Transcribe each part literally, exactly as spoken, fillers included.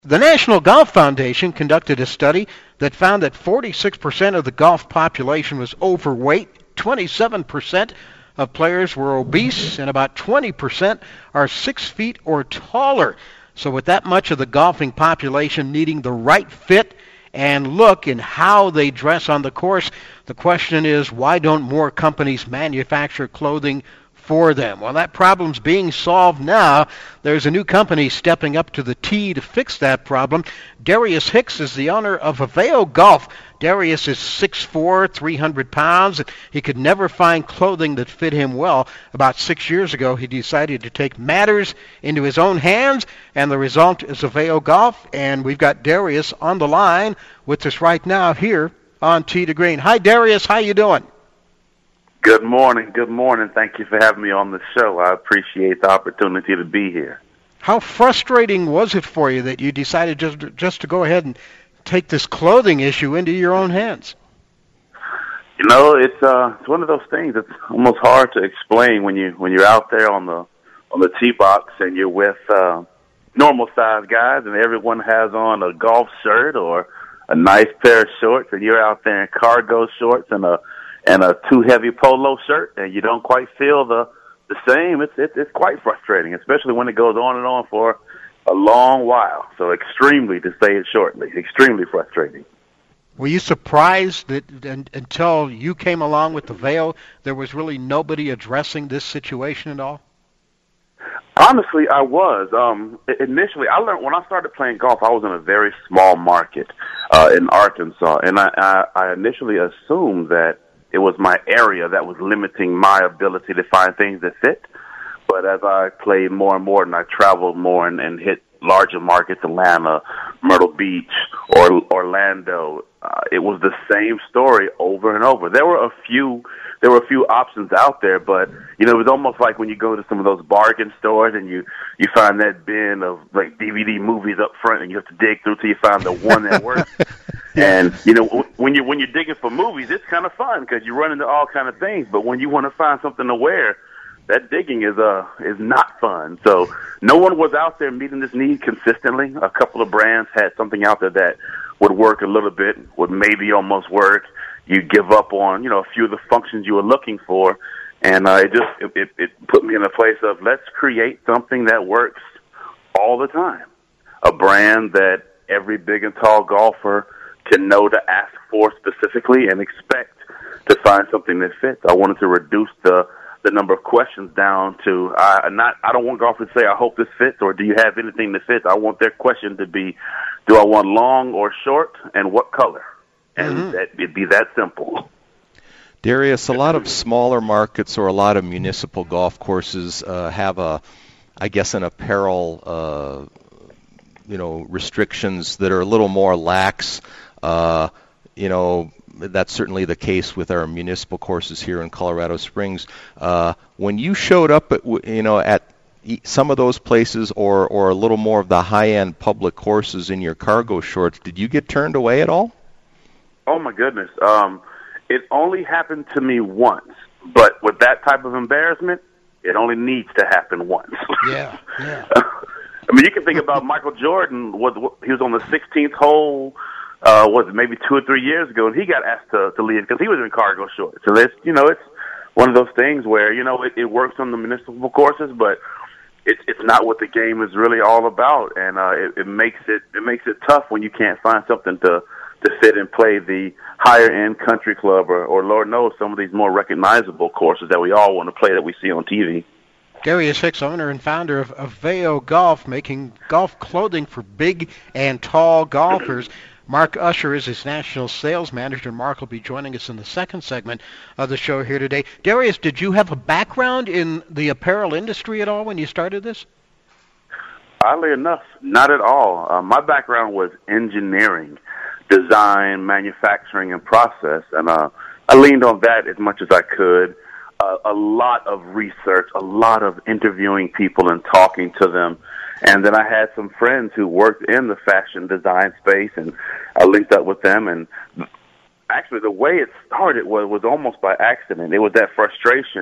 The National Golf Foundation conducted a study that found that forty-six percent of the golf population was overweight, twenty-seven percent of players were obese, and about twenty percent are six feet or taller. So with that much of the golfing population needing the right fit and look in how they dress on the course, the question is, why don't more companies manufacture clothing for them? Well, that problem's being solved now. There's a new company stepping up to the tee to fix that problem. Darius Hicks is the owner of Aveo Golf. Darius is six foot four, three hundred pounds, and he could never find clothing that fit him well. About six years ago, he decided to take matters into his own hands, and the result is Aveo Golf. And we've got Darius on the line with us right now here on Tee to Green. Hi, Darius. How you doing? Good morning. Good morning. Thank you for having me on the show. I appreciate the opportunity to be here. How frustrating was it for you that you decided just just to go ahead and take this clothing issue into your own hands? You know, it's uh, it's one of those things that's almost hard to explain when you when you're out there on the on the tee box and you're with uh, normal sized guys and everyone has on a golf shirt or a nice pair of shorts, and you're out there in cargo shorts and a and a too heavy polo shirt, and you don't quite feel the the same. It's it's, it's quite frustrating, especially when it goes on and on for a long while. So extremely, to say it shortly, extremely frustrating. Were you surprised that and, until you came along with the Aveo, there was really nobody addressing this situation at all? Honestly, I was. Um, initially, I learned when I started playing golf, I was in a very small market uh, in Arkansas, and I, I, I initially assumed that it was my area that was limiting my ability to find things that fit. But as I played more and more and I traveled more and, and hit larger markets, Atlanta, Myrtle Beach, or Orlando, uh, it was the same story over and over. There were a few, there were a few options out there, but you know, it was almost like when you go to some of those bargain stores and you you find that bin of like D V D movies up front, and you have to dig through till you find the one that works. And you know, when you when you're digging for movies, it's kind of fun because you run into all kind of things. But when you want to find something to wear, that digging is uh is not fun. So no one was out there meeting this need consistently. A couple of brands had something out there that would work a little bit, would maybe almost work. You give up on, you know, a few of the functions you were looking for, and uh, it just it, it, it put me in a place of let's create something that works all the time. A brand that every big and tall golfer can know to ask for specifically and expect to find something that fits. I wanted to reduce the the number of questions down to uh, not. I don't want golfers to say, "I hope this fits," or "Do you have anything that fits?" I want their question to be, "Do I want long or short, and what color?" And mm-hmm. that it'd be that simple. Darius, a lot of smaller markets or a lot of municipal golf courses uh, have a, I guess, an apparel, uh, you know, restrictions that are a little more lax. Uh, you know. That's certainly the case with our municipal courses here in Colorado Springs. Uh, when you showed up at, you know, at some of those places or, or a little more of the high-end public courses in your cargo shorts, did you get turned away at all? Oh, my goodness. Um, it only happened to me once. But with that type of embarrassment, it only needs to happen once. Yeah, yeah. I mean, you can think about Michael Jordan. Was, he was on the sixteenth hole. Uh, was it maybe two or three years ago, and he got asked to, to leave because he was in cargo shorts. So it's, you know, it's one of those things where, you know, it, it works on the municipal courses, but it's it's not what the game is really all about, and uh, it, it makes it it makes it tough when you can't find something to to fit and play the higher end country club or, or Lord knows some of these more recognizable courses that we all want to play that we see on T V. Darius Hicks, owner and founder of Aveo Golf, making golf clothing for big and tall golfers. Mark Usher is his national sales manager. Mark will be joining us in the second segment of the show here today. Darius, did you have a background in the apparel industry at all when you started this? Oddly enough, not at all. Uh, my background was engineering, design, manufacturing, and process, and uh, I leaned on that as much as I could. Uh, a lot of research, a lot of interviewing people and talking to them. And then I had some friends who worked in the fashion design space, and I linked up with them. And actually, the way it started was, was almost by accident. It was that frustration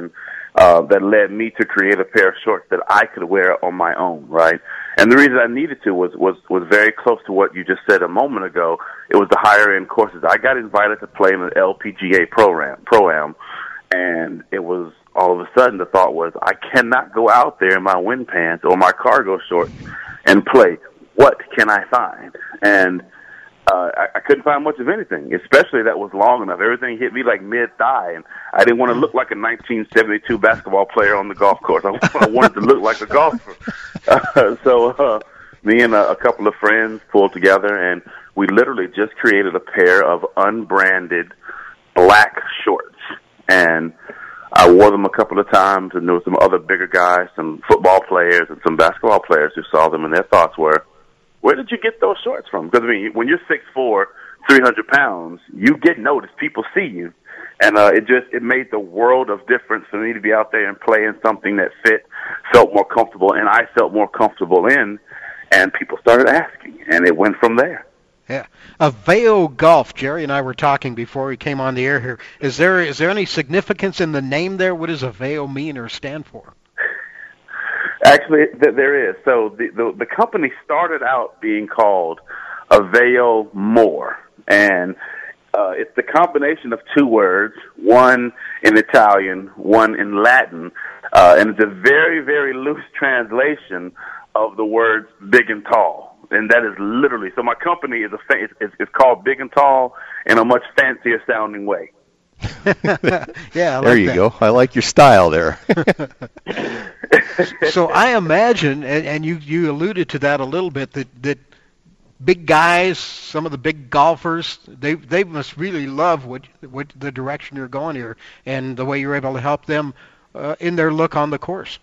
uh, that led me to create a pair of shorts that I could wear on my own, right? And the reason I needed to was, was, was very close to what you just said a moment ago. It was the higher end courses. I got invited to play in the L P G A Pro-Am, Pro-Am, and it was all of a sudden the thought was, I cannot go out there in my wind pants or my cargo shorts and play. What can I find? And uh, I, I couldn't find much of anything, especially that was long enough. Everything hit me like mid-thigh, and I didn't want to look like a nineteen seventy-two basketball player on the golf course. I, I wanted to look like a golfer. Uh, so uh, me and a, a couple of friends pulled together, and we literally just created a pair of unbranded black shorts. And I wore them a couple of times, and there were some other bigger guys, some football players and some basketball players who saw them, and their thoughts were, where did you get those shorts from? Because, I mean, when you're six foot four, three hundred pounds, you get noticed. People see you. And uh, it just it made the world of difference for me to be out there and play in something that fit, felt more comfortable, and I felt more comfortable in, and people started asking, and it went from there. Yeah. Avail Golf, Jerry and I were talking before we came on the air here. Is there is there any significance in the name there? What does Avail mean or stand for? Actually, th- there is. So the, the the company started out being called Avail More, and uh, it's the combination of two words, one in Italian, one in Latin, uh, and it's a very, very loose translation of the words big and tall. And that is literally, so my company is a fa- it's, it's called Big and Tall in a much fancier sounding way. Yeah, I like there you that. go. I like your style there. So I imagine, and, and you, you alluded to that a little bit, that, that big guys, some of the big golfers, they they must really love what what the direction you're going here and the way you're able to help them uh, in their look on the course.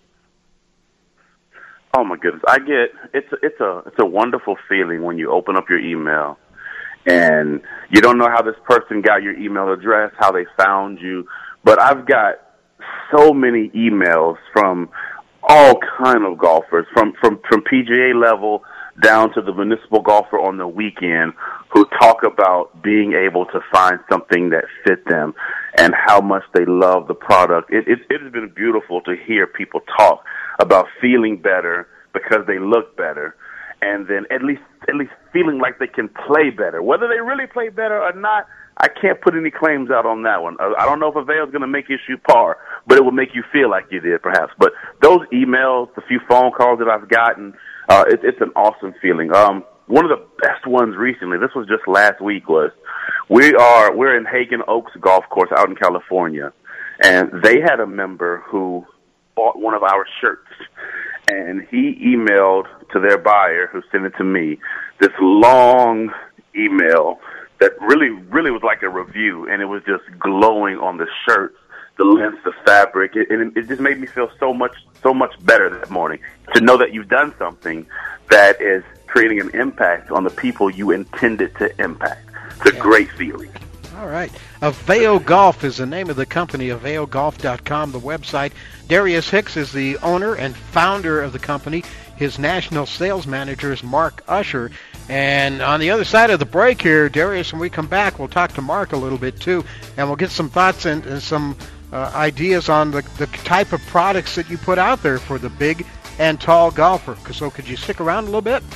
Oh my goodness, I get it's a, it's a it's a wonderful feeling when you open up your email and you don't know how this person got your email address, how they found you, but I've got so many emails from all kind of golfers, from from from P G A level down to the municipal golfer on the weekend, who talk about being able to find something that fit them and how much they love the product. It it, it has been beautiful to hear people talk about feeling better because they look better, and then at least at least feeling like they can play better. Whether they really play better or not, I can't put any claims out on that one. I don't know if Avail's going to make you shoot par, but it will make you feel like you did, perhaps. But those emails, the few phone calls that I've gotten, uh, it, it's an awesome feeling. Um, one of the best ones recently, this was just last week, was we are we're in Hagen Oaks Golf Course out in California, and they had a member who bought one of our shirts, and he emailed to their buyer, who sent it to me, this long email that really, really was like a review, and it was just glowing on the shirt, the length, the fabric, it, and it just made me feel so much, so much better that morning to know that you've done something that is creating an impact on the people you intended to impact. It's a yeah. great feeling. All right. Avail Golf is the name of the company, avail golf dot com, the website. Darius Hicks is the owner and founder of the company. His national sales manager is Mark Usher. And on the other side of the break here, Darius, when we come back, we'll talk to Mark a little bit too, and we'll get some thoughts and, and some uh, ideas on the, the type of products that you put out there for the big and tall golfer. So could you stick around a little bit?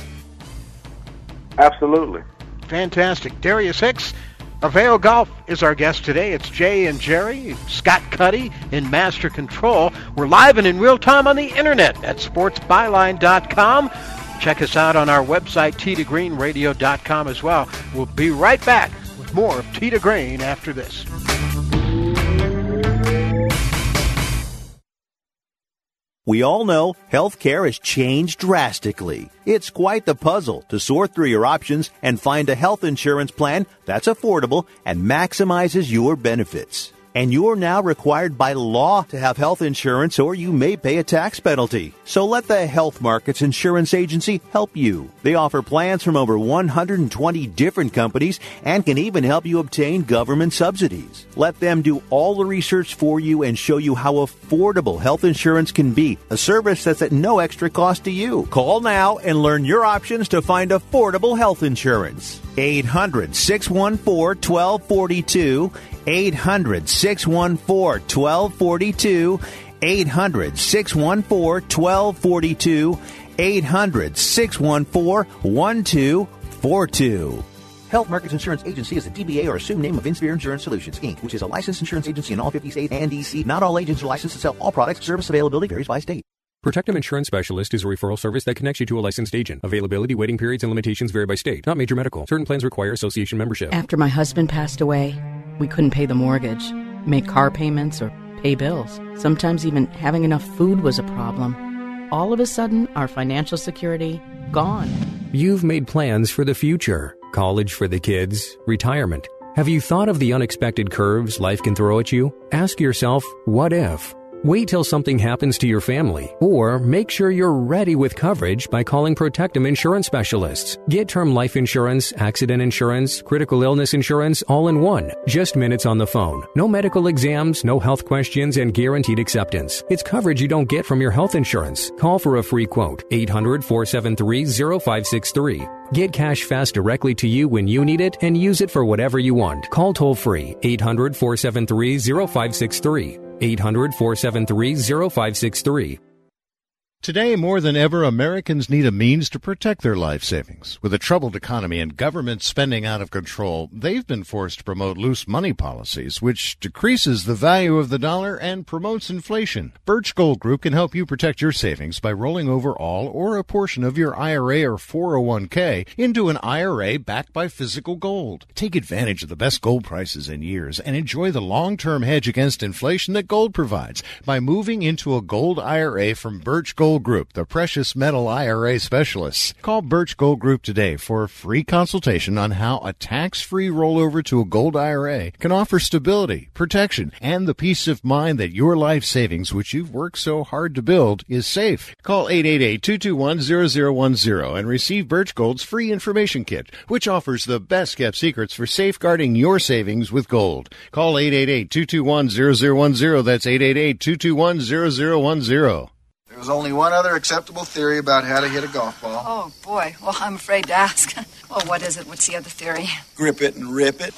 Absolutely. Fantastic. Darius Hicks, Avail Golf, is our guest today. It's Jay and Jerry, Scott Cuddy in Master Control. We're live and in real time on the internet at sports byline dot com. Check us out on our website, tee to green radio dot com as well. We'll be right back with more of Tee to Green after this. We all know healthcare has changed drastically. It's quite the puzzle to sort through your options and find a health insurance plan that's affordable and maximizes your benefits. And you're now required by law to have health insurance, or you may pay a tax penalty. So let the Health Markets Insurance Agency help you. They offer plans from over one hundred twenty different companies and can even help you obtain government subsidies. Let them do all the research for you and show you how affordable health insurance can be, a service that's at no extra cost to you. Call now and learn your options to find affordable health insurance. eight hundred, six one four, one two four two. eight hundred, six one four, one two four two. eight hundred, six one four, one two four two. eight hundred, six one four, one two four two. Health Markets Insurance Agency is a D B A or assumed name of Insphere Insurance Solutions, Incorporated, which is a licensed insurance agency in all fifty states and D C. Not all agents are licensed to sell all products. Service availability varies by state. Protectum Insurance Specialist is a referral service that connects you to a licensed agent. Availability, waiting periods, and limitations vary by state. Not major medical. Certain plans require association membership. After my husband passed away, we couldn't pay the mortgage, make car payments, or pay bills. Sometimes even having enough food was a problem. All of a sudden, our financial security, gone. You've made plans for the future. College for the kids, retirement. Have you thought of the unexpected curves life can throw at you? Ask yourself, what if? Wait till something happens to your family, or make sure you're ready with coverage by calling Protectum Insurance Specialists. Get term life insurance, accident insurance, critical illness insurance all in one. Just minutes on the phone. No medical exams, no health questions, and guaranteed acceptance. It's coverage you don't get from your health insurance. Call for a free quote. eight hundred, four seven three, zero five six three. Get cash fast directly to you when you need it and use it for whatever you want. Call toll free. eight hundred, four seven three, zero five six three. eight hundred, four seven three, zero five six three. Today, more than ever, Americans need a means to protect their life savings. With a troubled economy and government spending out of control, they've been forced to promote loose money policies, which decreases the value of the dollar and promotes inflation. Birch Gold Group can help you protect your savings by rolling over all or a portion of your I R A or four oh one k into an I R A backed by physical gold. Take advantage of the best gold prices in years and enjoy the long-term hedge against inflation that gold provides by moving into a gold I R A from Birch Gold Group, the precious metal I R A specialists. Call Birch Gold Group today for a free consultation on how a tax-free rollover to a gold I R A can offer stability, protection, and the peace of mind that your life savings, which you've worked so hard to build, is safe. Call eight eight eight, two two one, zero zero one zero and receive Birch Gold's free information kit, which offers the best-kept secrets for safeguarding your savings with gold. Call eight eight eight, two two one, zero zero one zero. That's eight eight eight, two two one, zero zero one zero. There's only one other acceptable theory about how to hit a golf ball. Oh, boy. Well, I'm afraid to ask. Well, what is it? What's the other theory? Grip it and rip it.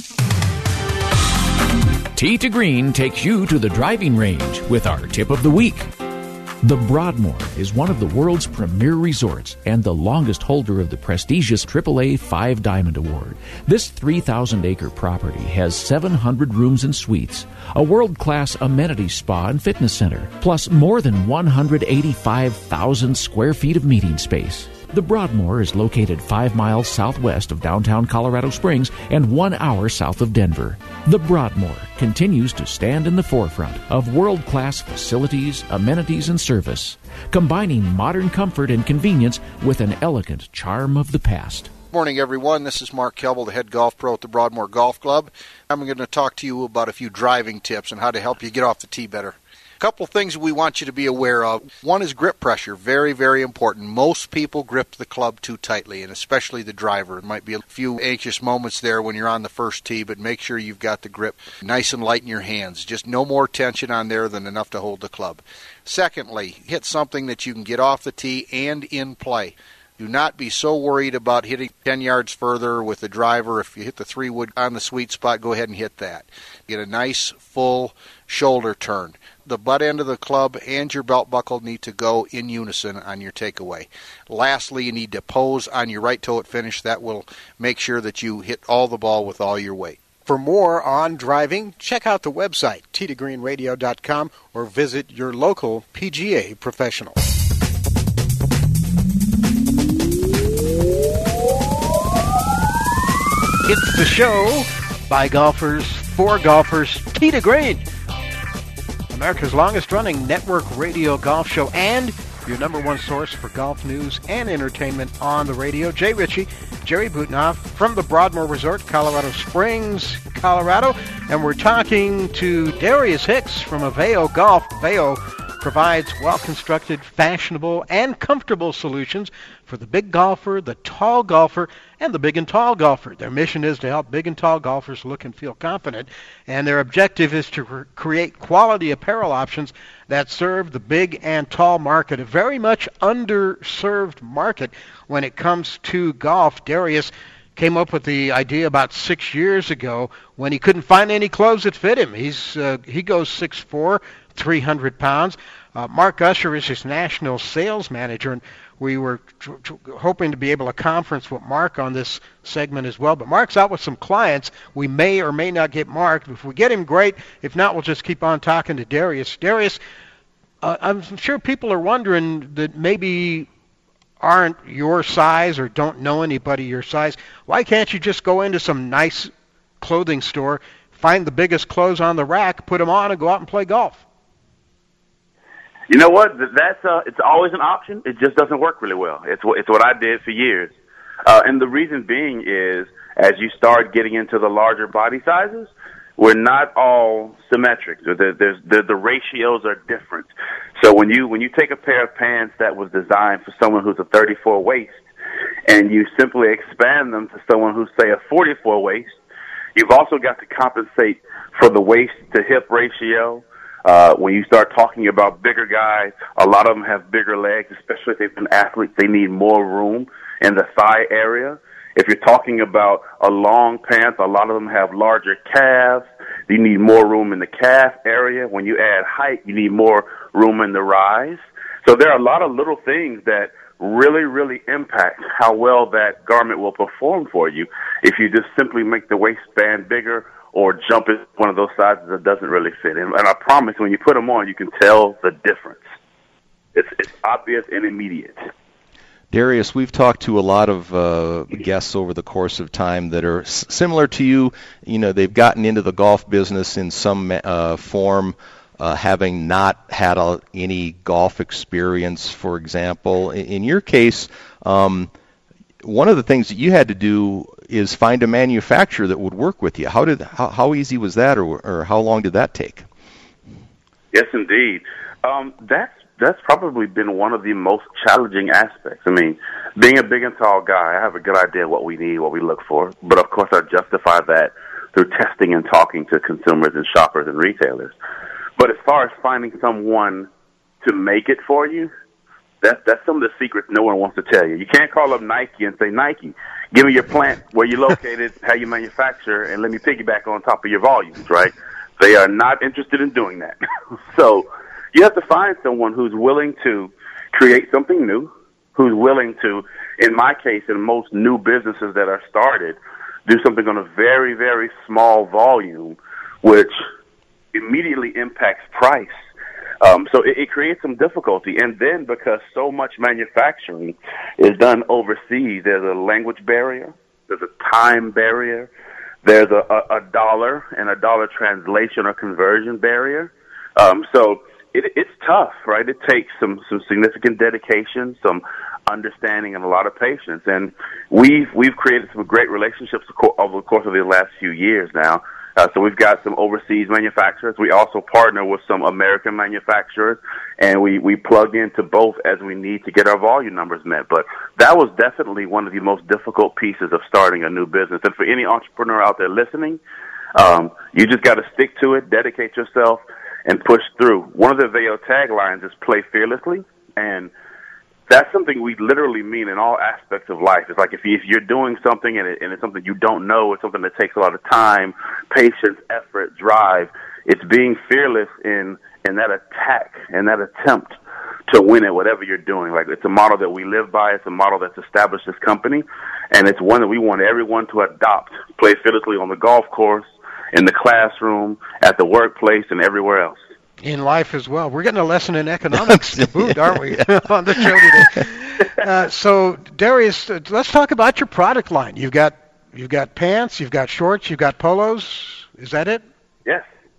Tee to Green takes you to the driving range with our tip of the week. The Broadmoor is one of the world's premier resorts and the longest holder of the prestigious triple A Five Diamond Award. This three thousand acre property has seven hundred rooms and suites, a world-class amenity spa and fitness center, plus more than one hundred eighty-five thousand square feet of meeting space. The Broadmoor is located five miles southwest of downtown Colorado Springs and one hour south of Denver. The Broadmoor continues to stand in the forefront of world-class facilities, amenities, and service, combining modern comfort and convenience with an elegant charm of the past. Morning, everyone. This is Mark Kelble, the head golf pro at the Broadmoor Golf Club. I'm going to talk to you about a few driving tips and how to help you get off the tee better. A couple things we want you to be aware of. One is grip pressure. Very, very important. Most people grip the club too tightly, and especially the driver. It might be a few anxious moments there when you're on the first tee, but make sure you've got the grip nice and light in your hands. Just no more tension on there than enough to hold the club. Secondly, hit something that you can get off the tee and in play. Do not be so worried about hitting ten yards further with the driver. If you hit the three wood on the sweet spot, go ahead and hit that. Get a nice, full shoulder turn. The butt end of the club and your belt buckle need to go in unison on your takeaway. Lastly, you need to pose on your right toe at finish. That will make sure that you hit all the ball with all your weight. For more on driving, check out the website, tee to green radio dot com, or visit your local P G A professional. It's the show by golfers, for golfers, Tee to Green, America's longest-running network radio golf show and your number one source for golf news and entertainment on the radio. Jay Ritchie, Jerry Butenoff from the Broadmoor Resort, Colorado Springs, Colorado. And we're talking to Darius Hicks from Aveo Golf. Aveo provides well-constructed, fashionable, and comfortable solutions for the big golfer, the tall golfer, and the big and tall golfer. Their mission is to help big and tall golfers look and feel confident, and their objective is to re- create quality apparel options that serve the big and tall market, a very much underserved market when it comes to golf. Darius came up with the idea about six years ago when he couldn't find any clothes that fit him. He's uh, he goes six foot four, three hundred pounds. Uh, Mark Usher is his national sales manager, and we were tr- tr- hoping to be able to conference with Mark on this segment as well. But Mark's out with some clients. We may or may not get Mark. If we get him, great. If not, we'll just keep on talking to Darius. Darius, uh, I'm sure people are wondering that maybe aren't your size or don't know anybody your size. Why can't you just go into some nice clothing store, find the biggest clothes on the rack, put them on, and go out and play golf? You know what? That's uh, it's always an option. It just doesn't work really well. It's what it's what I did for years, uh, and the reason being is as you start getting into the larger body sizes, we're not all symmetric. The, there's, the, the ratios are different. So when you when you take a pair of pants that was designed for someone who's a thirty-four waist, and you simply expand them to someone who's say a forty-four waist, you've also got to compensate for the waist to hip ratio. Uh, when you start talking about bigger guys, a lot of them have bigger legs, especially if they've been athletes. They need more room in the thigh area. If you're talking about a long pants, a lot of them have larger calves. You need more room in the calf area. When you add height, you need more room in the rise. So there are a lot of little things that really, really impact how well that garment will perform for you if you just simply make the waistband bigger or jump it one of those sizes that doesn't really fit. And, and I promise when you put them on, you can tell the difference. It's, it's obvious and immediate. Darius, we've talked to a lot of uh, guests over the course of time that are s- similar to you. You know, they've gotten into the golf business in some uh, form, uh, having not had a, any golf experience, for example. In, in your case, um, one of the things that you had to do is find a manufacturer that would work with you. How did how, how easy was that, or, or how long did that take? Yes, indeed. Um, that's that's probably been one of the most challenging aspects. I mean, being a big and tall guy, I have a good idea what we need, what we look for. But, of course, I justify that through testing and talking to consumers and shoppers and retailers. But as far as finding someone to make it for you, that's, that's some of the secrets no one wants to tell you. You can't call up Nike and say, Nike, give me your plant, where you're located, how you manufacture, and let me piggyback on top of your volumes, right? They are not interested in doing that. So you have to find someone who's willing to create something new, who's willing to, in my case, in most new businesses that are started, do something on a very, very small volume, which immediately impacts price. Um, so it, it creates some difficulty. And then because so much manufacturing is done overseas, there's a language barrier, there's a time barrier, there's a, a, a dollar and a dollar translation or conversion barrier. Um, so it, it's tough, right? It takes some, some significant dedication, some understanding, and a lot of patience. And we've we've created some great relationships over the course of the last few years now. Uh, so we've got some overseas manufacturers. We also partner with some American manufacturers, and we, we plug into both as we need to get our volume numbers met. But that was definitely one of the most difficult pieces of starting a new business. And for any entrepreneur out there listening, um, you just got to stick to it, dedicate yourself, and push through. One of the Vail taglines is play fearlessly, and that's something we literally mean in all aspects of life. It's like if, you, if you're doing something and, it, and it's something you don't know, it's something that takes a lot of time, patience, effort, drive. It's being fearless in, in that attack and that attempt to win at whatever you're doing. Like, it's a model that we live by. It's a model that's established this company, and it's one that we want everyone to adopt. Play fearlessly on the golf course, in the classroom, at the workplace, and everywhere else. In life as well. We're getting a lesson in economics to boot, aren't we, on the show today? Uh, so, Darius, uh, let's talk about your product line. You've got you've got pants, you've got shorts, you've got polos. Is that it? Yes,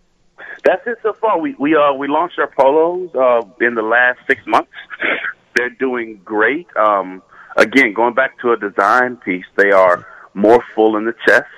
that's it so far. We we uh we launched our polos uh in the last six months. They're doing great. Um, again, going back to a design piece, they are more full in the chest,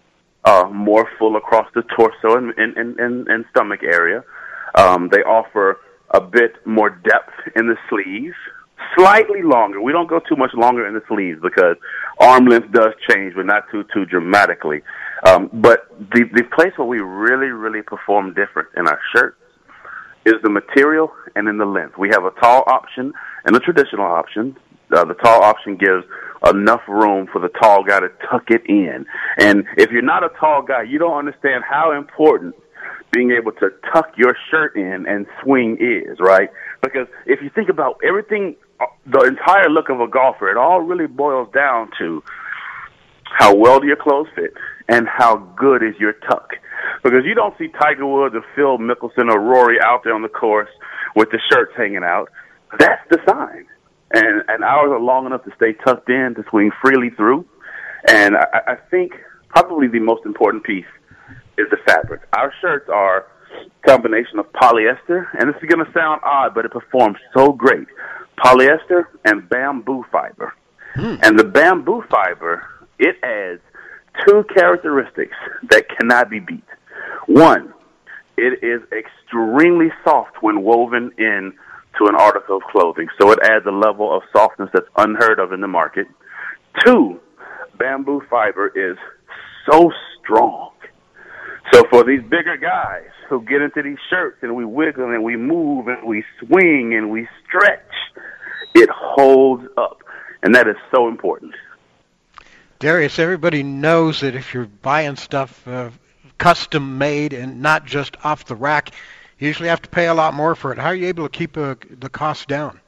uh, more full across the torso and and and, and, and stomach area. Um, they offer a bit more depth in the sleeves, slightly longer. We don't go too much longer in the sleeves because arm length does change, but not too, too dramatically. Um, but the, the place where we really, really perform different in our shirts is the material and in the length. We have a tall option and a traditional option. Uh, the tall option gives enough room for the tall guy to tuck it in. And if you're not a tall guy, you don't understand how important being able to tuck your shirt in and swing is, right? Because if you think about everything, the entire look of a golfer, it all really boils down to how well do your clothes fit and how good is your tuck. Because you don't see Tiger Woods or Phil Mickelson or Rory out there on the course with the shirts hanging out. That's the sign. And, and ours are long enough to stay tucked in, to swing freely through. And I, I think probably the most important piece is the fabric. Our shirts are a combination of polyester, and this is going to sound odd, but it performs so great. Polyester and bamboo fiber. Hmm. And the bamboo fiber, it adds two characteristics that cannot be beat. One, it is extremely soft when woven in to an article of clothing, so it adds a level of softness that's unheard of in the market. Two, bamboo fiber is so strong. So for these bigger guys who get into these shirts and we wiggle and we move and we swing and we stretch, it holds up, and that is so important. Darius, everybody knows that if you're buying stuff uh, custom made and not just off the rack, you usually have to pay a lot more for it. How are you able to keep uh, the cost down?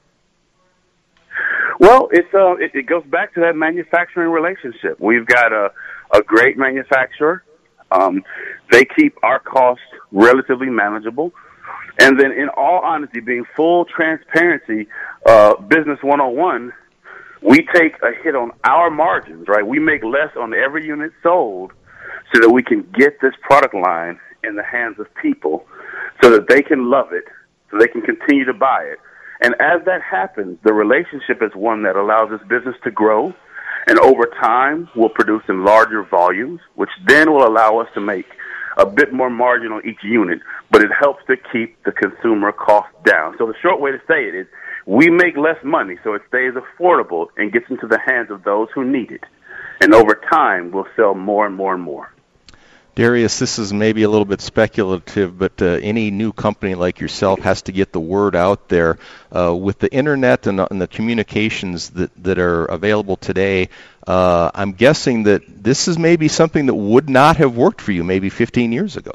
Well, it's uh, it, it goes back to that manufacturing relationship. We've got a, a great manufacturer. Um, they keep our costs relatively manageable. And then in all honesty, being full transparency, uh, business one oh one, we take a hit on our margins, right? We make less on every unit sold so that we can get this product line in the hands of people so that they can love it, so they can continue to buy it. And as that happens, the relationship is one that allows this business to grow, and over time will produce in larger volumes, which then will allow us to make a bit more margin on each unit, but it helps to keep the consumer cost down. So the short way to say it is we make less money so it stays affordable and gets into the hands of those who need it. And over time, we'll sell more and more and more. Darius, this is maybe a little bit speculative, but uh, any new company like yourself has to get the word out there. Uh, with the internet and, and the communications that, that are available today, uh, I'm guessing that this is maybe something that would not have worked for you maybe fifteen years ago.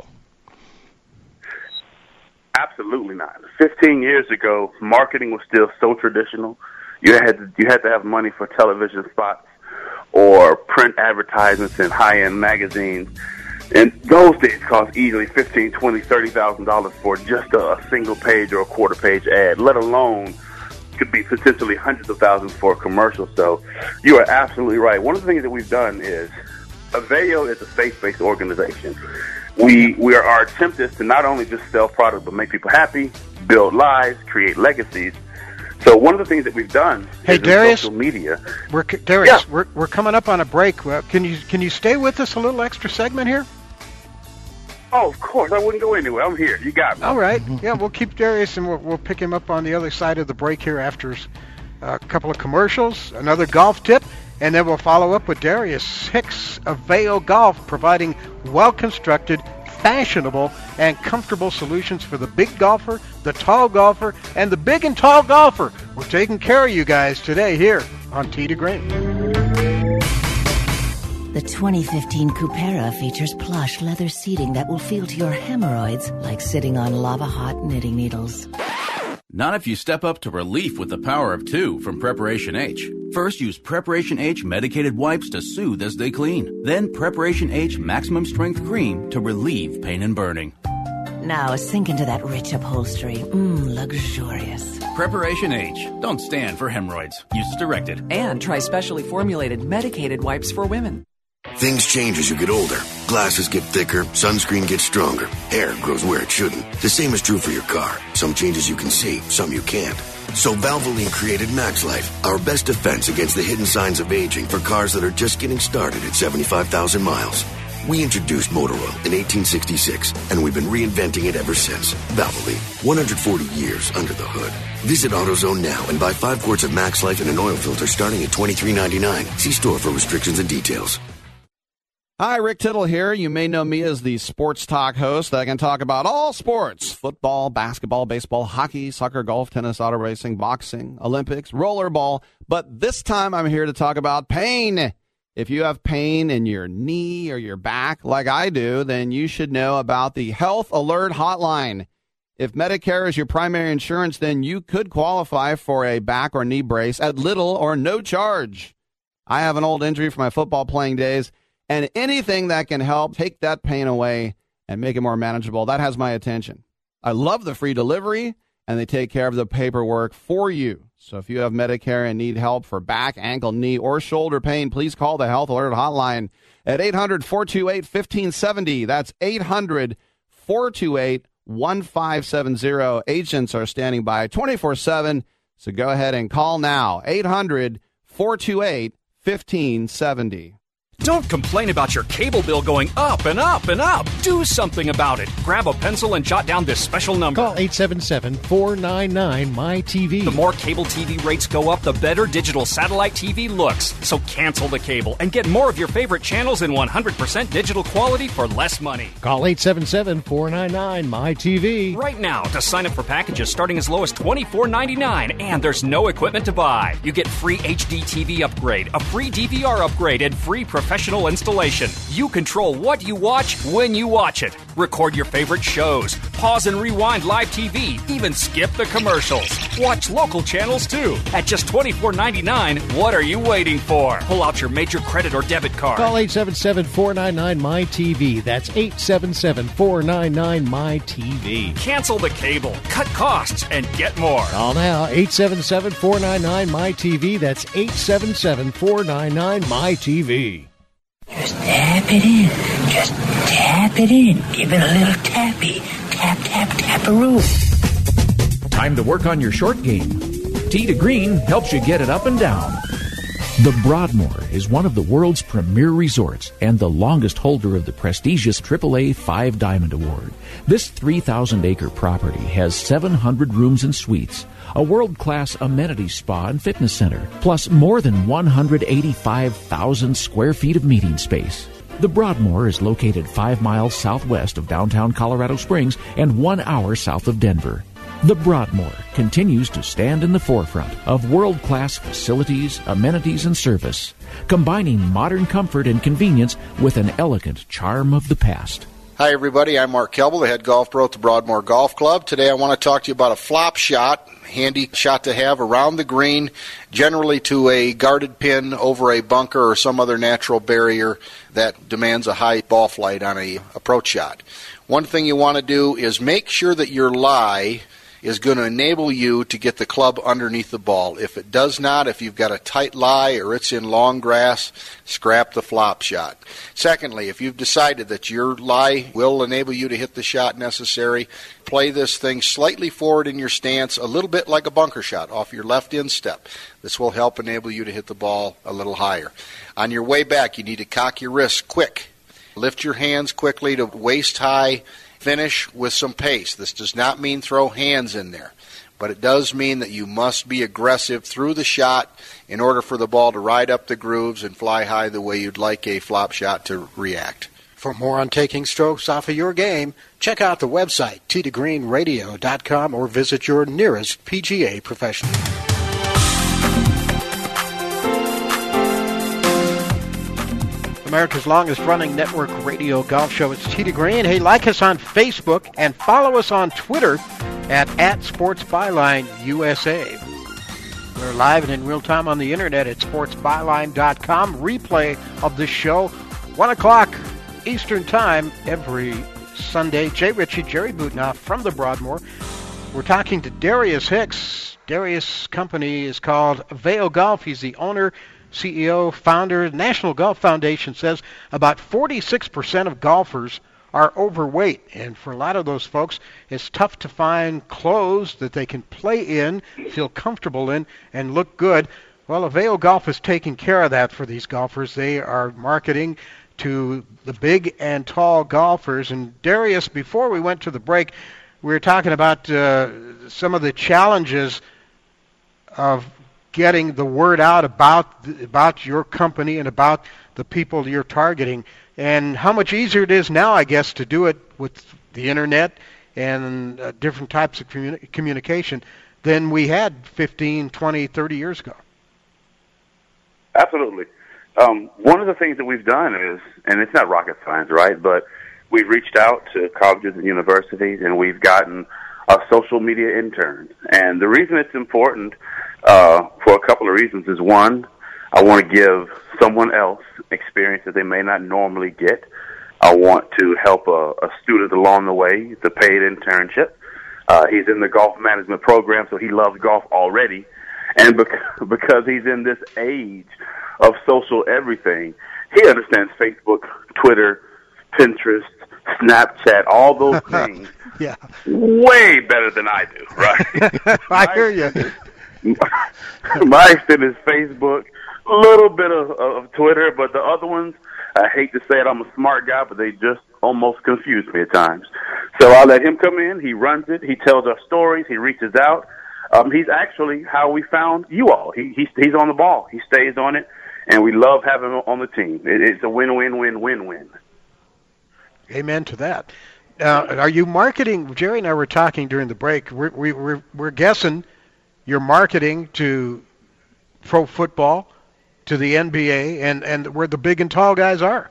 Absolutely not. fifteen years ago, marketing was still so traditional. You had to, you had to have money for television spots or print advertisements in high-end magazines. And those days cost easily fifteen, twenty, thirty thousand dollars for just a, a single page or a quarter page ad, let alone could be potentially hundreds of thousands for a commercial. So you are absolutely right. One of the things that we've done is Aveo is a faith-based organization. We we are our attempt is to not only just sell products but make people happy, build lives, create legacies. So one of the things that we've done hey, is Darius, social media. We're Darius, yeah. we're we're coming up on a break. Uh, can you can you stay with us a little extra segment here? Oh, of course. I wouldn't go anywhere. I'm here. You got me. All right. Yeah, we'll keep Darius, and we'll, we'll pick him up on the other side of the break here after a couple of commercials, another golf tip, and then we'll follow up with Darius Hicks of Aveo Golf, providing well-constructed, fashionable, and comfortable solutions for the big golfer, the tall golfer, and the big and tall golfer. We're taking care of you guys today here on Tee to Green. The twenty fifteen Cupera features plush leather seating that will feel to your hemorrhoids like sitting on lava-hot knitting needles. Not if you step up to relief with the power of two from Preparation H. First, use Preparation H medicated wipes to soothe as they clean. Then Preparation H Maximum Strength Cream to relieve pain and burning. Now sink into that rich upholstery. Mmm, luxurious. Preparation H. Don't stand for hemorrhoids. Use as directed. And try specially formulated medicated wipes for women. Things change as you get older. Glasses get thicker, sunscreen gets stronger, hair grows where it shouldn't. The same is true for your car. Some changes you can see, some you can't. So Valvoline created MaxLife, our best defense against the hidden signs of aging for cars that are just getting started at seventy-five thousand miles. We introduced motor oil in eighteen sixty-six, and we've been reinventing it ever since. Valvoline, one hundred forty years under the hood. Visit AutoZone now and buy five quarts of MaxLife and an oil filter starting at twenty-three ninety-nine. See store for restrictions and details. Hi, Rick Tittle here. You may know me as the sports talk host that can talk about all sports: football, basketball, baseball, hockey, soccer, golf, tennis, auto racing, boxing, Olympics, rollerball. But this time I'm here to talk about pain. If you have pain in your knee or your back like I do, then you should know about the Health Alert Hotline. If Medicare is your primary insurance, then you could qualify for a back or knee brace at little or no charge. I have an old injury from my football playing days, and anything that can help take that pain away and make it more manageable, that has my attention. I love the free delivery, and they take care of the paperwork for you. So if you have Medicare and need help for back, ankle, knee, or shoulder pain, please call the Health Alert Hotline at eight hundred, four two eight, one five seven zero. That's eight hundred, four two eight, one five seven zero. Agents are standing by twenty-four seven, so go ahead and call now. eight hundred, four two eight, one five seven zero. Don't complain about your cable bill going up and up and up. Do something about it. Grab a pencil and jot down this special number. Call eight seven seven, four nine nine, M Y T V. The more cable T V rates go up, the better digital satellite T V looks. So cancel the cable and get more of your favorite channels in one hundred percent digital quality for less money. Call eight seven seven, four nine nine, M Y T V. Right now to sign up for packages starting as low as twenty-four ninety-nine, and there's no equipment to buy. You get free H D T V upgrade, a free D V R upgrade, and free professional installation. You control what you watch when you watch it. Record your favorite shows. Pause and rewind live T V. Even skip the commercials. Watch local channels too. At just twenty-four ninety-nine, what are you waiting for? Pull out your major credit or debit card. Call eight seven seven, four nine nine, M Y T V. That's eight seven seven, four nine nine, M Y T V. Cancel the cable, cut costs, and get more. Call now, eight seven seven, four nine nine, M Y T V. That's eight seven seven, four nine nine, M Y T V. Just tap it in. Just tap it in. Give it a little tappy. Tap, tap, tap-a-roo. Time to work on your short game. Tee to Green helps you get it up and down. The Broadmoor is one of the world's premier resorts and the longest holder of the prestigious triple A Five Diamond Award. This three thousand acre property has seven hundred rooms and suites, a world-class amenity spa and fitness center, plus more than one hundred eighty-five thousand square feet of meeting space. The Broadmoor is located five miles southwest of downtown Colorado Springs and one hour south of Denver. The Broadmoor continues to stand in the forefront of world-class facilities, amenities, and service, combining modern comfort and convenience with an elegant charm of the past. Hi, everybody. I'm Mark Kelble, the head golf pro at the Broadmoor Golf Club. Today I want to talk to you about a flop shot, handy shot to have around the green, generally to a guarded pin over a bunker or some other natural barrier that demands a high ball flight on a approach shot. One thing you want to do is make sure that your lie is going to enable you to get the club underneath the ball. If it does not, if you've got a tight lie or it's in long grass, scrap the flop shot. Secondly, if you've decided that your lie will enable you to hit the shot necessary, play this thing slightly forward in your stance, a little bit like a bunker shot off your left instep. This will help enable you to hit the ball a little higher. On your way back, you need to cock your wrists quick. Lift your hands quickly to waist high. Finish with some pace. This does not mean throw hands in there, but it does mean that you must be aggressive through the shot in order for the ball to ride up the grooves and fly high the way you'd like a flop shot to react. For more on taking strokes off of your game, check out the website, tee to green radio dot com, or visit your nearest P G A professional. America's longest-running network radio golf show. It's Tee to Green. Hey, like us on Facebook and follow us on Twitter at, at Sports Byline U S A. We're live and in real time on the internet at sports byline dot com. Replay of the show, one o'clock Eastern Time every Sunday. Jay Ritchie, Jerry Bootnoff from the Broadmoor. We're talking to Darius Hicks. Darius' company is called Vail Golf. He's the owner, C E O, founder. The National Golf Foundation says about forty-six percent of golfers are overweight, and for a lot of those folks, it's tough to find clothes that they can play in, feel comfortable in, and look good. Well, Vail Golf is taking care of that for these golfers. They are marketing to the big and tall golfers. And Darius, before we went to the break, we were talking about uh, some of the challenges of getting the word out about about your company and about the people you're targeting, and how much easier it is now, I guess, to do it with the internet and uh, different types of communi- communication than we had fifteen, twenty, thirty years ago. Absolutely. Um, one of the things that we've done is, and it's not rocket science, right, but we've reached out to colleges and universities, and we've gotten uh, social media interns. And the reason it's important uh, for a couple of reasons is, one, I want to give someone else experience that they may not normally get. I want to help a, a student along the way, the paid internship. Uh, he's in the golf management program, so he loves golf already. And bec- because he's in this age of social everything, he understands Facebook, Twitter, Pinterest, Snapchat, all those things yeah. way better than I do, right? I hear you. My extent is Facebook, a little bit of, of Twitter, but the other ones, I hate to say it, I'm a smart guy, but they just almost confuse me at times. So I let him come in, he runs it, he tells us stories, he reaches out. Um, he's actually how we found you all. He, he's, he's on the ball. He stays on it, and we love having him on the team. It, it's a win-win-win-win-win. Amen to that. Now, are you marketing? Jerry and I were talking during the break. We're, we, we're, we're guessing you're marketing to pro football, to the N B A, and, and where the big and tall guys are.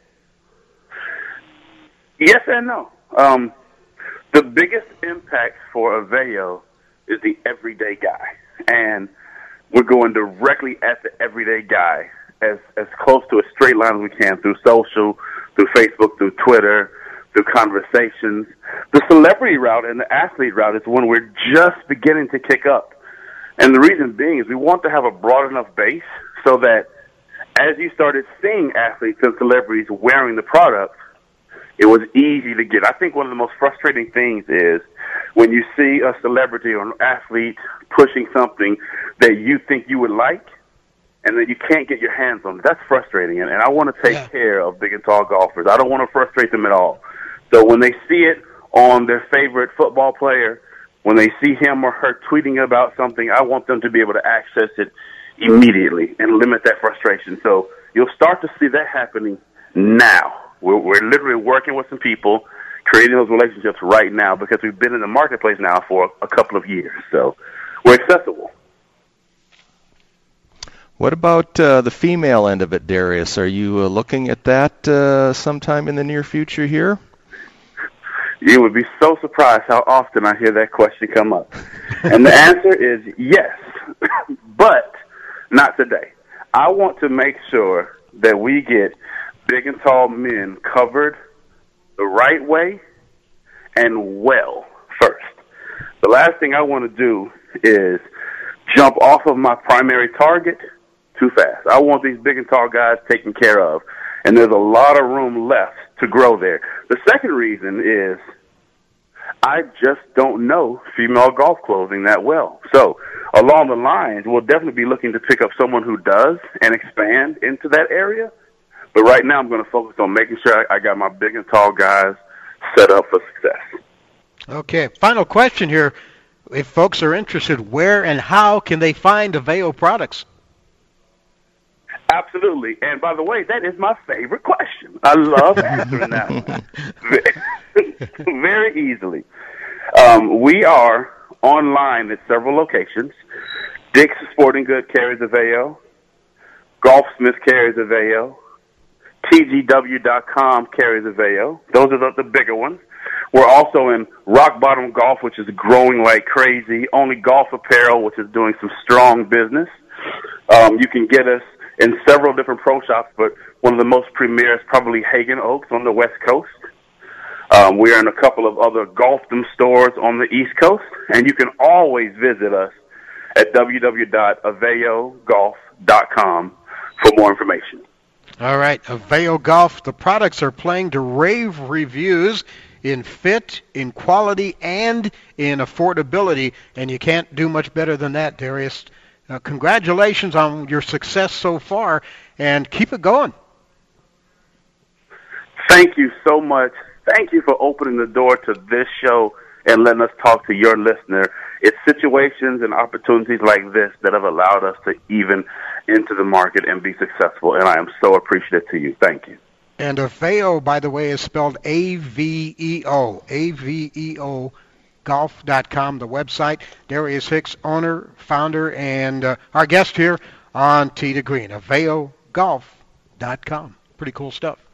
Yes and no. Um, the biggest impact for Aveo is the everyday guy. And we're going directly at the everyday guy as, as close to a straight line as we can through social, through Facebook, through Twitter, through conversations. The celebrity route and the athlete route is one we're just beginning to kick up. And the reason being is we want to have a broad enough base so that as you started seeing athletes and celebrities wearing the product, it was easy to get. I think one of the most frustrating things is when you see a celebrity or an athlete pushing something that you think you would like, and then you can't get your hands on it. That's frustrating, and, and I want to take yeah. care of big and tall golfers. I don't want to frustrate them at all. So when they see it on their favorite football player, when they see him or her tweeting about something, I want them to be able to access it immediately and limit that frustration. So you'll start to see that happening now. We're, we're literally working with some people, creating those relationships right now because we've been in the marketplace now for a couple of years. So we're accessible. What about uh, the female end of it, Darius? Are you uh, looking at that uh, sometime in the near future here? You would be so surprised how often I hear that question come up. And the answer is yes, but not today. I want to make sure that we get big and tall men covered the right way and well first. The last thing I want to do is jump off of my primary target too fast. I want these big and tall guys taken care of, and there's a lot of room left to grow there. The second reason is I just don't know female golf clothing that well. So along the lines, we'll definitely be looking to pick up someone who does and expand into that area. But right now I'm going to focus on making sure I got my big and tall guys set up for success. Okay, final question here. If folks are interested, where and how can they find Aveo products? Absolutely. And by the way, that is my favorite question. I love answering that one. Very easily. Um, we are online at several locations. Dick's Sporting Goods carries Aveo. Golfsmith carries Aveo. T G W dot com carries Aveo. Those are the, the bigger ones. We're also in Rock Bottom Golf, which is growing like crazy. Only Golf Apparel, which is doing some strong business. Um, you can get us in several different pro shops, but one of the most premier is probably Hagen Oaks on the West Coast. Um, we are in a couple of other Golfdom stores on the East Coast, and you can always visit us at w w w dot aveo golf dot com for more information. All right, Aveo Golf. The products are playing to rave reviews in fit, in quality, and in affordability, and you can't do much better than that, Darius. Uh, congratulations on your success so far, and keep it going. Thank you so much. Thank you for opening the door to this show and letting us talk to your listener. It's situations and opportunities like this that have allowed us to even enter the market and be successful, and I am so appreciative to you. Thank you. And Aveo, by the way, is spelled A V E O, A V E O, golf dot com, the website. Darius Hicks, owner, founder, and uh, our guest here on Tee to Green, Aveo golf dot com. Pretty cool stuff.